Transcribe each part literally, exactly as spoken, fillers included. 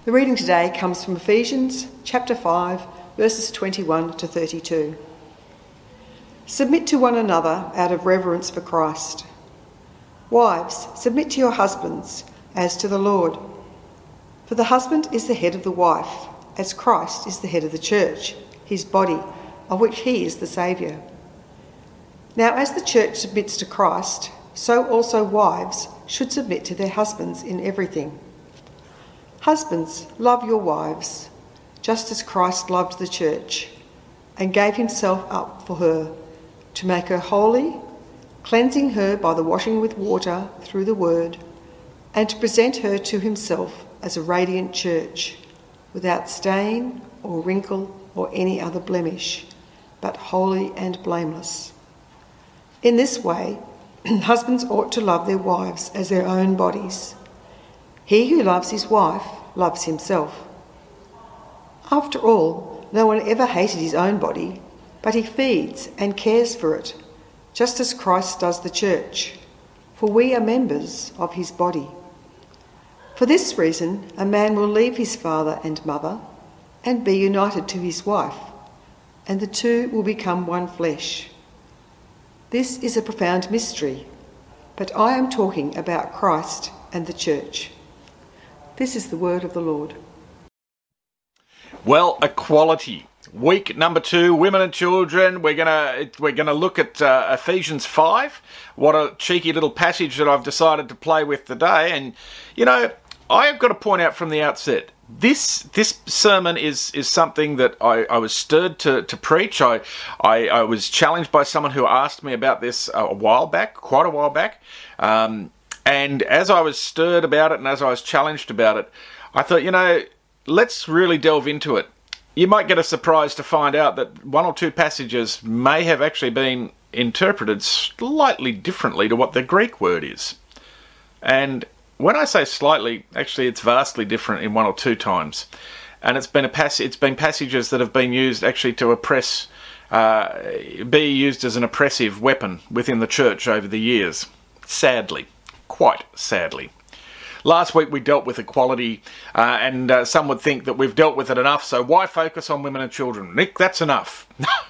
The reading today comes from Ephesians chapter five, verses twenty-one to thirty-two. Submit to one another out of reverence for Christ. Wives, submit to your husbands as to the Lord. For the husband is the head of the wife, as Christ is the head of the church, his body, of which he is the Saviour. Now as the church submits to Christ, so also wives should submit to their husbands in everything. Husbands, love your wives, just as Christ loved the church and gave himself up for her, to make her holy, cleansing her by the washing with water through the word, and to present her to himself as a radiant church, without stain or wrinkle or any other blemish, but holy and blameless. In this way, husbands ought to love their wives as their own bodies. He who loves his wife loves himself. After all, no one ever hated his own body, but he feeds and cares for it, just as Christ does the church, for we are members of his body. For this reason, a man will leave his father and mother and be united to his wife, and the two will become one flesh. This is a profound mystery, but I am talking about Christ and the church. This is the word of the Lord. Well, equality. Week number two, women and children. We're gonna we're gonna look at uh, Ephesians five. What a cheeky little passage that I've decided to play with today. And you know, I have got to point out from the outset, this this sermon is is something that I, I was stirred to to preach. I, I I was challenged by someone who asked me about this a while back, quite a while back. Um, And as I was stirred about it and as I was challenged about it, I thought, you know, let's really delve into it. You might get a surprise to find out that one or two passages may have actually been interpreted slightly differently to what the Greek word is. And when I say slightly, actually it's vastly different in one or two times. And it's been a pass- it's been passages that have been used actually to oppress, uh, be used as an oppressive weapon within the church over the years. Sadly. Quite sadly. Last week we dealt with equality, uh, and uh, some would think that we've dealt with it enough, so why focus on women and children? Nick, that's enough.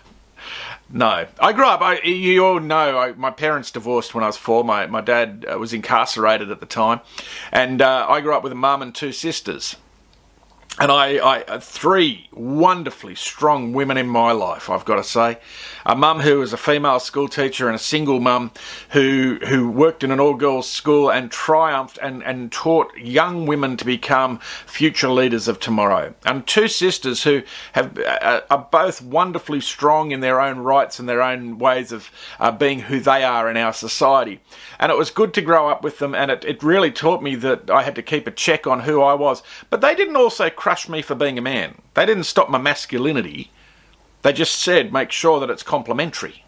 No. I grew up, I, you all know, I, my parents divorced when I was four. My, my dad uh, was incarcerated at the time, and uh, I grew up with a mum and two sisters. And I, I, three wonderfully strong women in my life, I've got to say. A mum who was a female school teacher and a single mum who who worked in an all-girls school and triumphed and, and taught young women to become future leaders of tomorrow. And two sisters who have uh, are both wonderfully strong in their own rights and their own ways of uh, being who they are in our society. And it was good to grow up with them, and it, it really taught me that I had to keep a check on who I was. But they didn't also crush me for being a man. They didn't stop my masculinity. They just said, make sure that it's complementary,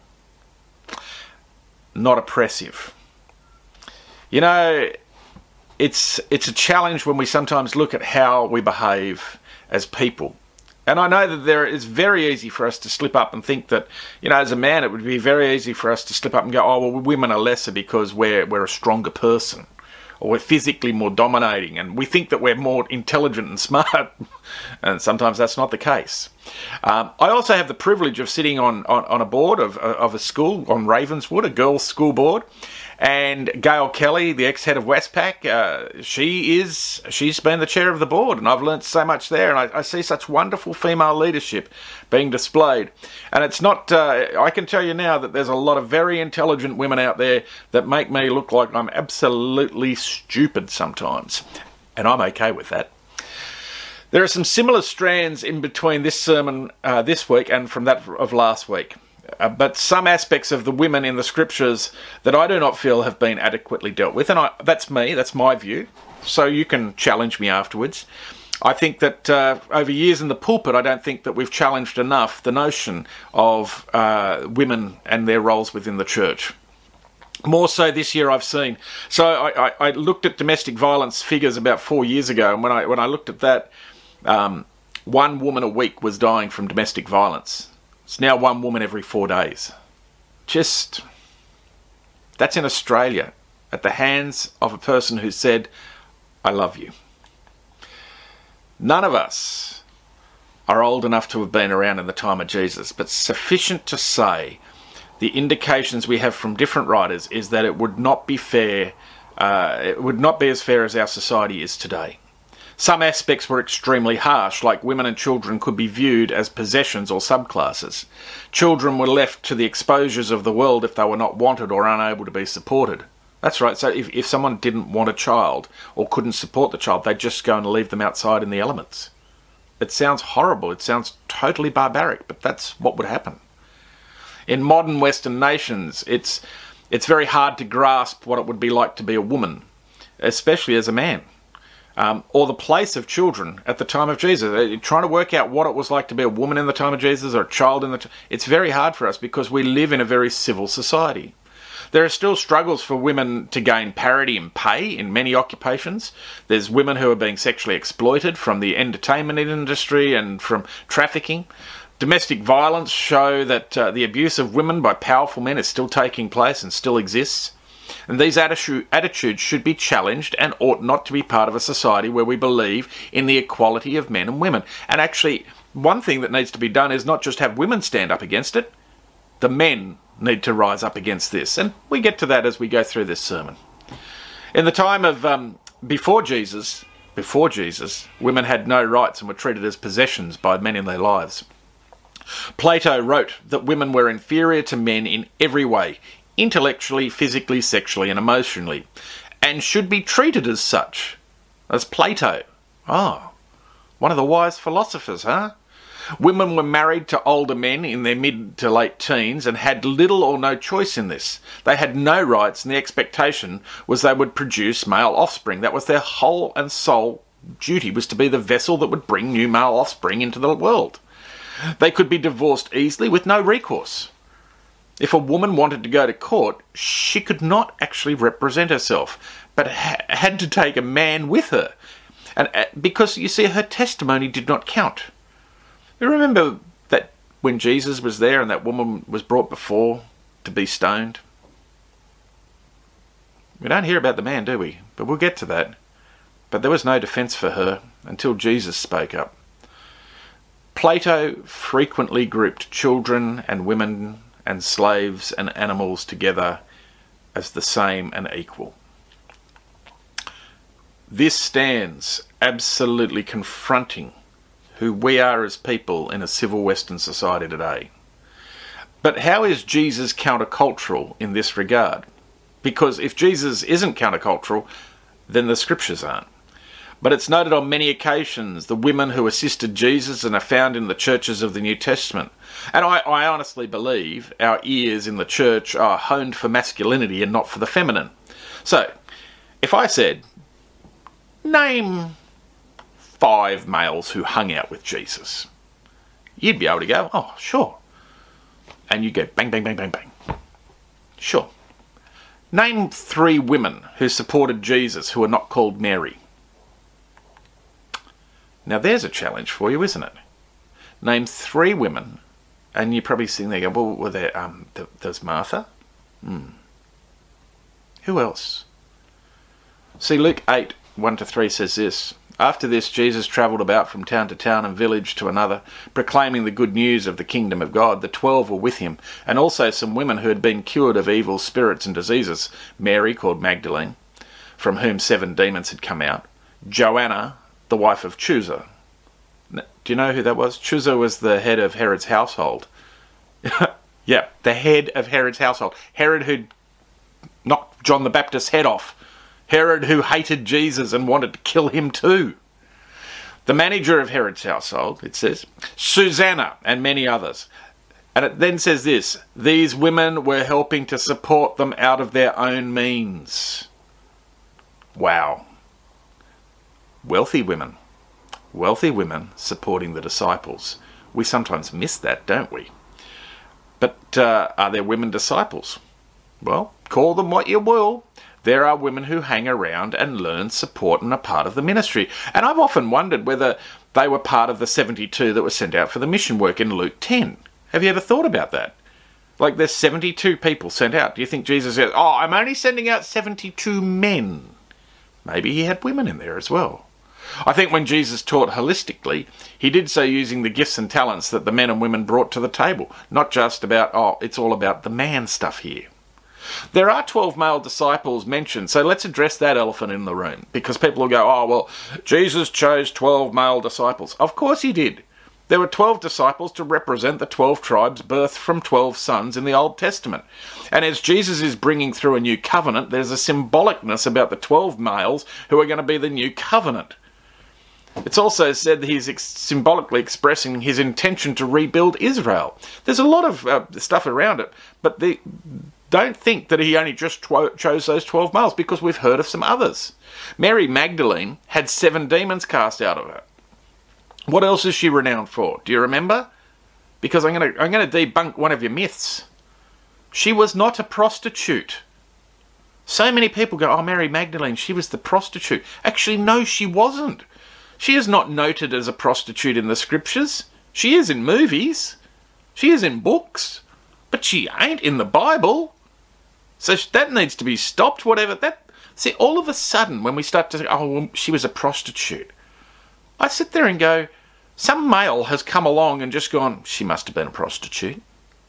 not oppressive. You know, it's it's a challenge when we sometimes look at how we behave as people. And I know that there it's very easy for us to slip up and think that, you know, as a man, it would be very easy for us to slip up and go, oh, well, women are lesser because we're we're a stronger person, or we're physically more dominating, and we think that we're more intelligent and smart, and sometimes that's not the case. Um, I also have the privilege of sitting on, on, on a board of, of a school on Ravenswood, a girls' school board, and Gail Kelly, the ex-head of Westpac, uh, she is, she's been the chair of the board, and I've learnt so much there, and I, I see such wonderful female leadership being displayed. And it's not, uh, I can tell you now that there's a lot of very intelligent women out there that make me look like I'm absolutely stupid sometimes, and I'm okay with that. There are some similar strands in between this sermon uh, this week and from that of last week. Uh, but some aspects of the women in the scriptures that I do not feel have been adequately dealt with, and I, that's me, that's my view, so you can challenge me afterwards. I think that uh, over years in the pulpit, I don't think that we've challenged enough the notion of uh, women and their roles within the church. More so this year I've seen. So I, I, I looked at domestic violence figures about four years ago, and when I when I looked at that, um, one woman a week was dying from domestic violence. It's now one woman every four days. Just, that's in Australia, at the hands of a person who said, I love you. None of us are old enough to have been around in the time of Jesus, but sufficient to say the indications we have from different writers is that it would not be fair, uh, it would not be as fair as our society is today. Some aspects were extremely harsh, like women and children could be viewed as possessions or subclasses. Children were left to the exposures of the world if they were not wanted or unable to be supported. That's right, so if, if someone didn't want a child or couldn't support the child, they'd just go and leave them outside in the elements. It sounds horrible, it sounds totally barbaric, but that's what would happen. In modern Western nations, it's it's very hard to grasp what it would be like to be a woman, especially as a man. Um, or the place of children at the time of Jesus. Uh, trying to work out what it was like to be a woman in the time of Jesus or a child in the... T- it's very hard for us because we live in a very civil society. There are still struggles for women to gain parity in pay in many occupations. There's women who are being sexually exploited from the entertainment industry and from trafficking. Domestic violence show that uh, the abuse of women by powerful men is still taking place and still exists. And these attitude, attitudes should be challenged and ought not to be part of a society where we believe in the equality of men and women. And actually, one thing that needs to be done is not just have women stand up against it. The men need to rise up against this. And we get to that as we go through this sermon. In the time of um, before Jesus, before Jesus, women had no rights and were treated as possessions by men in their lives. Plato wrote that women were inferior to men in every way, intellectually, physically, sexually and emotionally, and should be treated as such. As Plato. Oh, one of the wise philosophers, huh? Women were married to older men in their mid to late teens and had little or no choice in this. They had no rights, and the expectation was they would produce male offspring. That was their whole and sole duty, was to be the vessel that would bring new male offspring into the world. They could be divorced easily with no recourse. If a woman wanted to go to court, she could not actually represent herself, but ha- had to take a man with her. And uh, because, you see, her testimony did not count. You remember that when Jesus was there and that woman was brought before to be stoned? We don't hear about the man, do we? But we'll get to that. But there was no defence for her until Jesus spoke up. Plato frequently grouped children and women and slaves and animals together as the same and equal. This stands absolutely confronting who we are as people in a civil Western society today. But how is Jesus countercultural in this regard? Because if Jesus isn't countercultural, then the scriptures aren't. But it's noted on many occasions the women who assisted Jesus and are found in the churches of the New Testament. And I, I honestly believe our ears in the church are honed for masculinity and not for the feminine. So, if I said, name five males who hung out with Jesus, you'd be able to go, oh, sure. And you'd go bang, bang, bang, bang, bang. Sure. Name three women who supported Jesus who are not called Mary. Now there's a challenge for you, isn't it? Name three women, and you're probably sitting there going, well, were there, um, there, there's Martha? Hmm. Who else? See, Luke eight, one to three says this. After this, Jesus travelled about from town to town and village to another, proclaiming the good news of the kingdom of God. The twelve were with him, and also some women who had been cured of evil spirits and diseases. Mary, called Magdalene, from whom seven demons had come out. Joanna, the wife of Chuza. Do you know who that was? Chuza was the head of Herod's household. Yeah, the head of Herod's household. Herod who knocked John the Baptist's head off. Herod who hated Jesus and wanted to kill him too. The manager of Herod's household, it says, Susanna and many others. And it then says this, these women were helping to support them out of their own means. Wow. Wealthy women. Wealthy women supporting the disciples. We sometimes miss that, don't we? But uh, are there women disciples? Well, call them what you will. There are women who hang around and learn, support, and are part of the ministry. And I've often wondered whether they were part of the seventy-two that were sent out for the mission work in Luke ten. Have you ever thought about that? Like, there's seventy-two people sent out. Do you think Jesus said, oh, I'm only sending out seventy-two men? Maybe he had women in there as well. I think when Jesus taught holistically, he did so using the gifts and talents that the men and women brought to the table, not just about, oh, it's all about the man stuff here. There are twelve male disciples mentioned, so let's address that elephant in the room, because people will go, oh, well, Jesus chose twelve male disciples. Of course he did. There were twelve disciples to represent the twelve tribes birthed from twelve sons in the Old Testament. And as Jesus is bringing through a new covenant, there's a symbolicness about the twelve males who are going to be the new covenant. It's also said that he's ex- symbolically expressing his intention to rebuild Israel. There's a lot of uh, stuff around it, but the, don't think that he only just tw- chose those twelve males, because we've heard of some others. Mary Magdalene had seven demons cast out of her. What else is she renowned for? Do you remember? Because I'm going to I'm going to debunk one of your myths. She was not a prostitute. So many people go, oh, Mary Magdalene, she was the prostitute. Actually, no, she wasn't. She is not noted as a prostitute in the scriptures. She is in movies. She is in books. But she ain't in the Bible. So that needs to be stopped, whatever. That See, all of a sudden, when we start to say, oh, well, she was a prostitute, I sit there and go, some male has come along and just gone, she must have been a prostitute.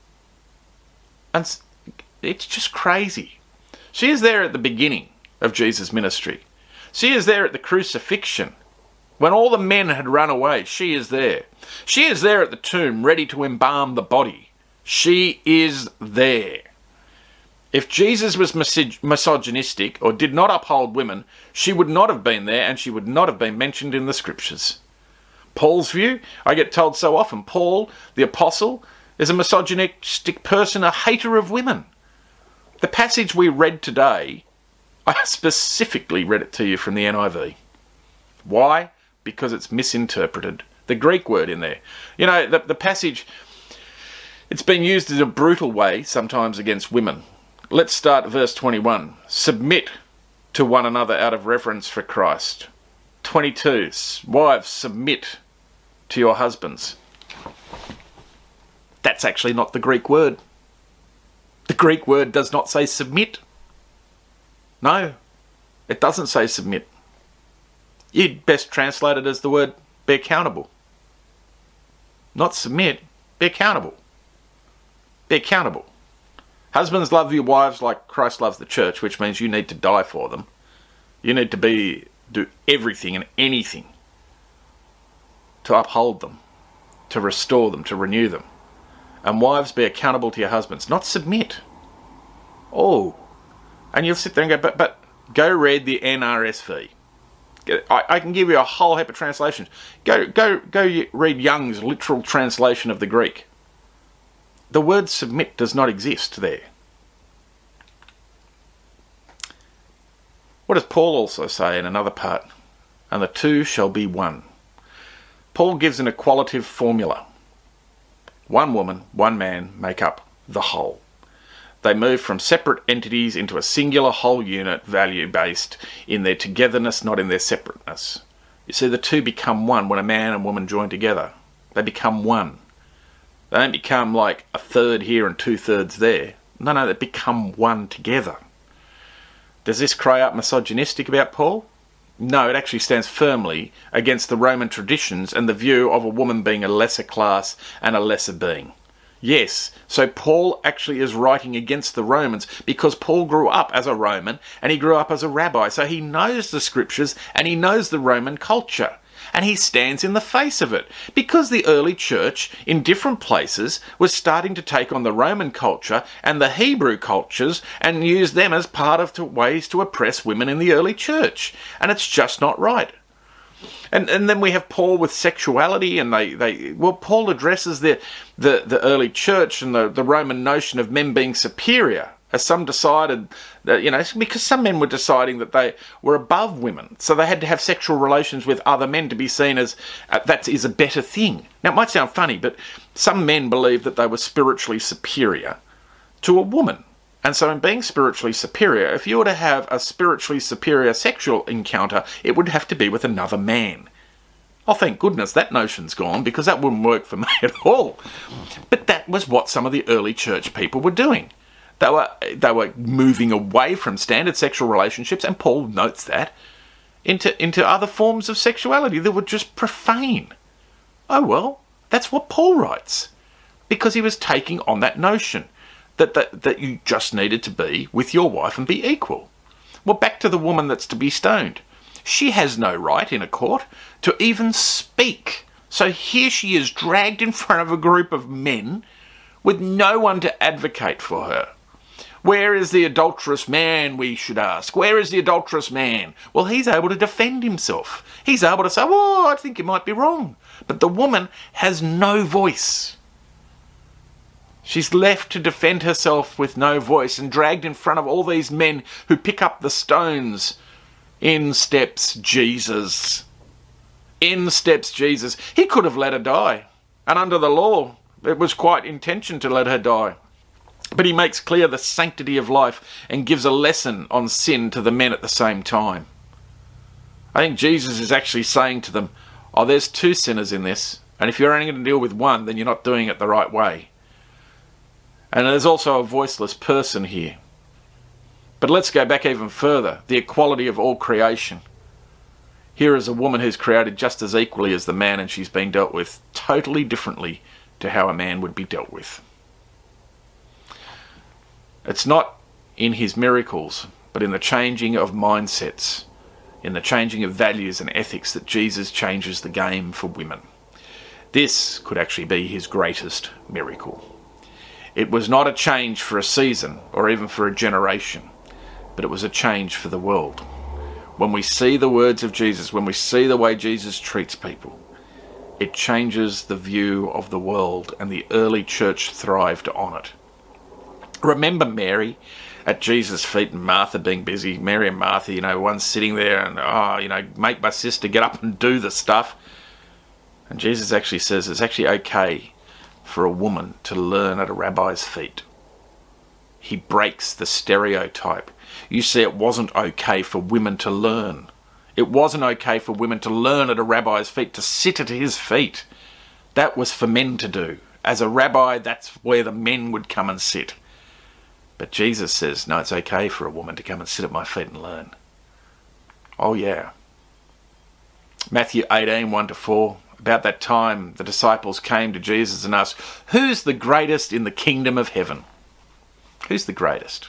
And it's just crazy. She is there at the beginning of Jesus' ministry. She is there at the crucifixion. When all the men had run away, she is there. She is there at the tomb, ready to embalm the body. She is there. If Jesus was misog- misogynistic or did not uphold women, she would not have been there, and she would not have been mentioned in the scriptures. Paul's view, I get told so often, Paul, the apostle, is a misogynistic person, a hater of women. The passage we read today, I specifically read it to you from the N I V. Why? Because it's misinterpreted. The Greek word in there. You know, the, the passage, it's been used in a brutal way sometimes against women. Let's start at verse twenty-one. Submit to one another out of reverence for Christ. twenty-two. Wives, submit to your husbands. That's actually not the Greek word. The Greek word does not say submit. No, it doesn't say submit. You'd best translate it as the word be accountable. Not submit, be accountable. Be accountable. Husbands, love your wives like Christ loves the church, which means you need to die for them. You need to be do everything and anything to uphold them, to restore them, to renew them. And wives, be accountable to your husbands, not submit. Oh, and you'll sit there and go, but but go read the N R S V. I, I can give you a whole heap of translations. Go go go read Young's literal translation of the Greek. The word submit does not exist there. What does Paul also say in another part? And the two shall be one. Paul gives an equalitative formula. One woman, one man make up the whole. They move from separate entities into a singular whole unit, value-based in their togetherness, not in their separateness. You see, the two become one when a man and woman join together. They become one. They don't become like a third here and two-thirds there. No, no, they become one together. Does this cry out misogynistic about Paul? No, it actually stands firmly against the Roman traditions and the view of a woman being a lesser class and a lesser being. Yes, so Paul actually is writing against the Romans because Paul grew up as a Roman and he grew up as a rabbi, so he knows the scriptures and he knows the Roman culture. And he stands in the face of it because the early church in different places was starting to take on the Roman culture and the Hebrew cultures and use them as part of to ways to oppress women in the early church. And it's just not right. And and then we have Paul with sexuality, and they, they well, Paul addresses the, the, the early church and the, the Roman notion of men being superior, as some decided that, you know, because some men were deciding that they were above women, so they had to have sexual relations with other men to be seen as uh, that is a better thing. Now, it might sound funny, but some men believed that they were spiritually superior to a woman. And so in being spiritually superior, if you were to have a spiritually superior sexual encounter, it would have to be with another man. Oh, thank goodness that notion's gone, because that wouldn't work for me at all. But that was what some of the early church people were doing. They were, they were moving away from standard sexual relationships, and Paul notes that. into, into other forms of sexuality that were just profane. Oh well, that's what Paul writes. Because he was taking on that notion that, that, that you just needed to be with your wife and be equal. Well, back to the woman that's to be stoned. She has no right in a court to even speak. So here she is dragged in front of a group of men with no one to advocate for her. Where is the adulterous man, we should ask? Where is the adulterous man? Well, he's able to defend himself. He's able to say, oh, I think you might be wrong. But the woman has no voice. She's left to defend herself with no voice and dragged in front of all these men who pick up the stones. In steps Jesus. In steps Jesus. He could have let her die. And under the law, it was quite intention to let her die. But he makes clear the sanctity of life and gives a lesson on sin to the men at the same time. I think Jesus is actually saying to them, oh, there's two sinners in this. And if you're only going to deal with one, then you're not doing it the right way. And there's also a voiceless person here. But let's go back even further. The equality of all creation. Here is a woman who's created just as equally as the man, and she's been dealt with totally differently to how a man would be dealt with. It's not in his miracles, but in the changing of mindsets, in the changing of values and ethics that Jesus changes the game for women. This could actually be his greatest miracle. It was not a change for a season or even for a generation, but it was a change for the world. When we see the words of Jesus, when we see the way Jesus treats people, it changes the view of the world, and the early church thrived on it. Remember Mary at Jesus' feet and Martha being busy. Mary and Martha, you know, one sitting there and, oh, you know, make my sister get up and do the stuff. And Jesus actually says it's actually okay for a woman to learn at a rabbi's feet. He breaks the stereotype. You see, it wasn't okay for women to learn. It wasn't okay for women to learn at a rabbi's feet, to sit at his feet. That was for men to do. As a rabbi, that's where the men would come and sit. But Jesus says, no, it's okay for a woman to come and sit at my feet and learn. Oh yeah. Matthew eighteen, one to four. About that time, the disciples came to Jesus and asked, who's the greatest in the kingdom of heaven? Who's the greatest?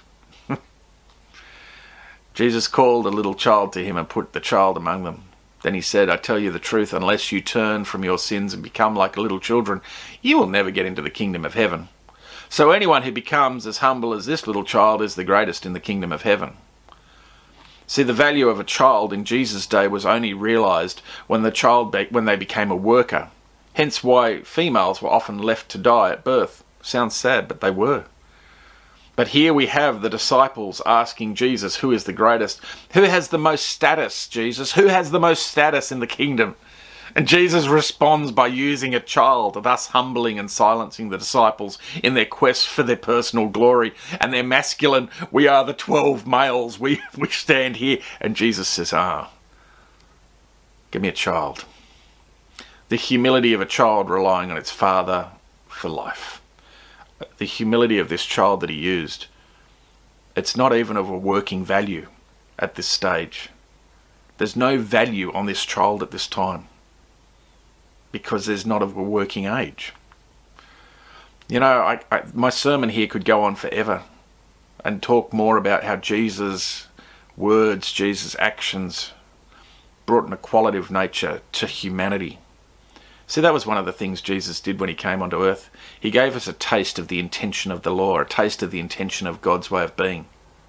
Jesus called a little child to him and put the child among them. Then he said, I tell you the truth, unless you turn from your sins and become like little children, you will never get into the kingdom of heaven. So anyone who becomes as humble as this little child is the greatest in the kingdom of heaven. See, the value of a child in Jesus' day was only realised when the child be- when they became a worker. Hence why females were often left to die at birth. Sounds sad, but they were. But here we have the disciples asking Jesus, who is the greatest? Who has the most status, Jesus? Who has the most status in the kingdom? And Jesus responds by using a child, thus humbling and silencing the disciples in their quest for their personal glory and their masculine, we are the twelve males, we, we stand here. And Jesus says, ah, give me a child. The humility of a child relying on its father for life. The humility of this child that he used, it's not even of a working value at this stage. There's no value on this child at this time, because there's not of a working age. You know, I, I, my sermon here could go on forever and talk more about how Jesus' words, Jesus' actions brought an equality of nature to humanity. See, that was one of the things Jesus did when he came onto earth. He gave us a taste of the intention of the law, a taste of the intention of God's way of being.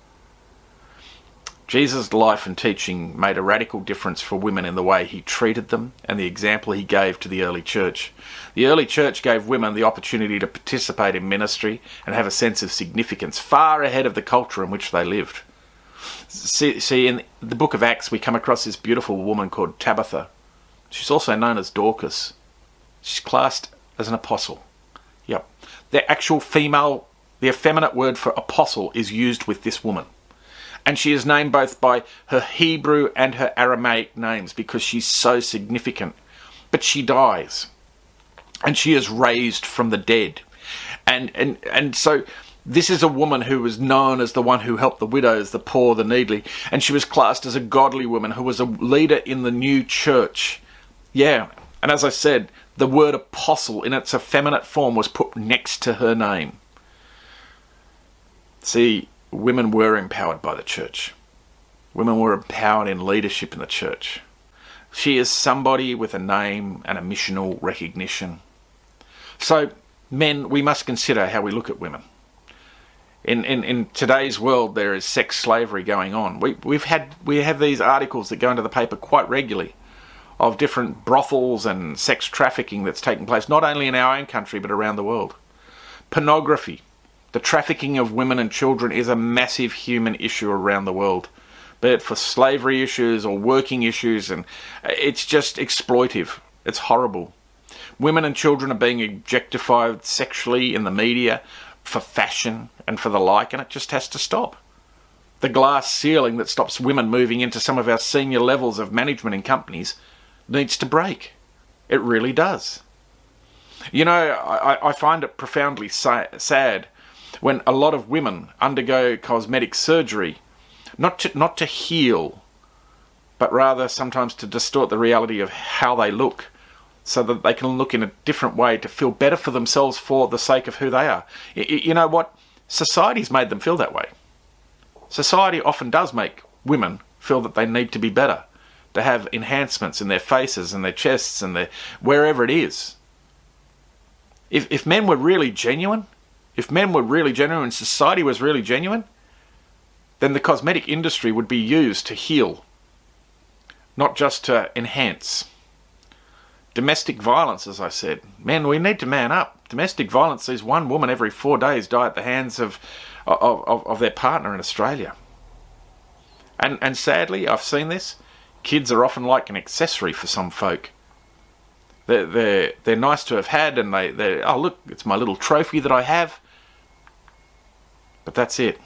Jesus' life and teaching made a radical difference for women in the way he treated them and the example he gave to the early church. The early church gave women the opportunity to participate in ministry and have a sense of significance far ahead of the culture in which they lived. See, see, in the book of Acts, we come across this beautiful woman called Tabitha. She's also known as Dorcas. She's classed as an apostle. Yep. The actual female, the effeminate word for apostle is used with this woman. And she is named both by her Hebrew and her Aramaic names because she's so significant. But she dies. And she is raised from the dead. And and and so This is a woman who was known as the one who helped the widows, the poor, the needy, and she was classed as a godly woman who was a leader in the new church. Yeah, and as I said, the word apostle in its effeminate form was put next to her name. See, women were empowered by the church. Women were empowered in leadership in the church. She is somebody with a name and a missional recognition. So, men, we must consider how we look at women. In, in, in today's world, there is sex slavery going on. We, we've had, we have these articles that go into the paper quite regularly of different brothels and sex trafficking that's taking place, not only in our own country, but around the world. Pornography, the trafficking of women and children, is a massive human issue around the world, be it for slavery issues or working issues, and it's just exploitive. It's horrible. Women and children are being objectified sexually in the media, for fashion and for the like, and it just has to stop. The glass ceiling that stops women moving into some of our senior levels of management in companies needs to break. It really does. You know, I, I find it profoundly sa- sad when a lot of women undergo cosmetic surgery, not to, not to heal, but rather sometimes to distort the reality of how they look, so that they can look in a different way to feel better for themselves for the sake of who they are. You know what? Society's made them feel that way. Society often does make women feel that they need to be better, to have enhancements in their faces and their chests and their wherever it is. If if men were really genuine, if men were really genuine and society was really genuine, then the cosmetic industry would be used to heal, not just to enhance. Domestic violence, as I said. Men, we need to man up. Domestic violence sees one woman every four days die at the hands of of, of, of their partner in Australia. And and sadly, I've seen this. Kids are often like an accessory for some folk. They're, they're, they're nice to have had, and they, they oh look, it's my little trophy that I have. But that's it.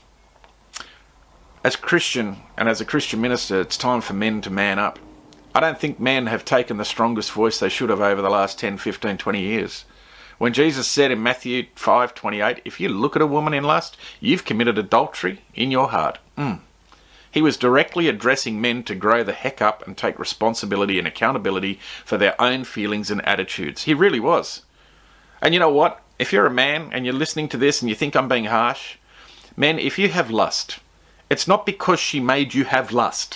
As Christian, and as a Christian minister, it's time for men to man up. I don't think men have taken the strongest voice they should have over the last ten, fifteen, twenty years. When Jesus said in Matthew five twenty-eight, if you look at a woman in lust, you've committed adultery in your heart. Mm. He was directly addressing men to grow the heck up and take responsibility and accountability for their own feelings and attitudes. He really was. And you know what? If you're a man and you're listening to this and you think I'm being harsh, men, if you have lust, it's not because she made you have lust.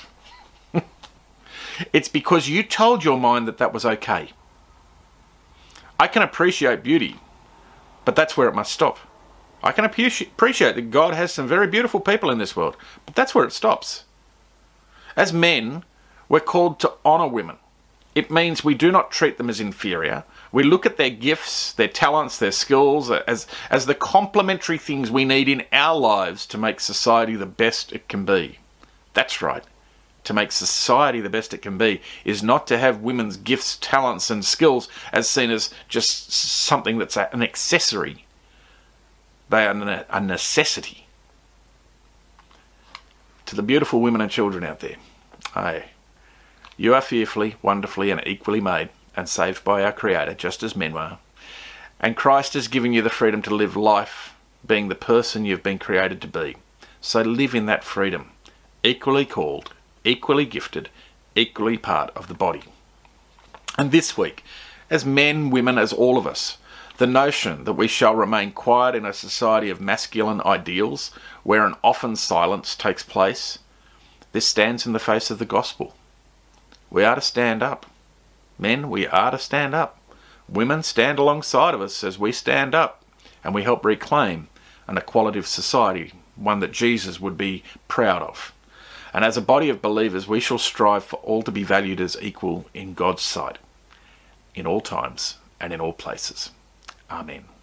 It's because you told your mind that that was okay. I can appreciate beauty, but that's where it must stop. I can appreciate that God has some very beautiful people in this world, but that's where it stops. As men, we're called to honour women. It means we do not treat them as inferior. We look at their gifts, their talents, their skills as, as the complementary things we need in our lives to make society the best it can be. That's right. To make society the best it can be is not to have women's gifts, talents and skills as seen as just something that's an accessory. They are a necessity. To the beautiful women and children out there, aye, you are fearfully, wonderfully and equally made and saved by our Creator, just as men were. And Christ has given you the freedom to live life being the person you've been created to be. So live in that freedom, equally called, equally gifted, equally part of the body. And this week, as men, women, as all of us, the notion that we shall remain quiet in a society of masculine ideals where an often silence takes place, this stands in the face of the gospel. We are to stand up. Men, we are to stand up. Women, stand alongside of us as we stand up and we help reclaim an equalitative society, one that Jesus would be proud of. And as a body of believers, we shall strive for all to be valued as equal in God's sight, in all times and in all places. Amen.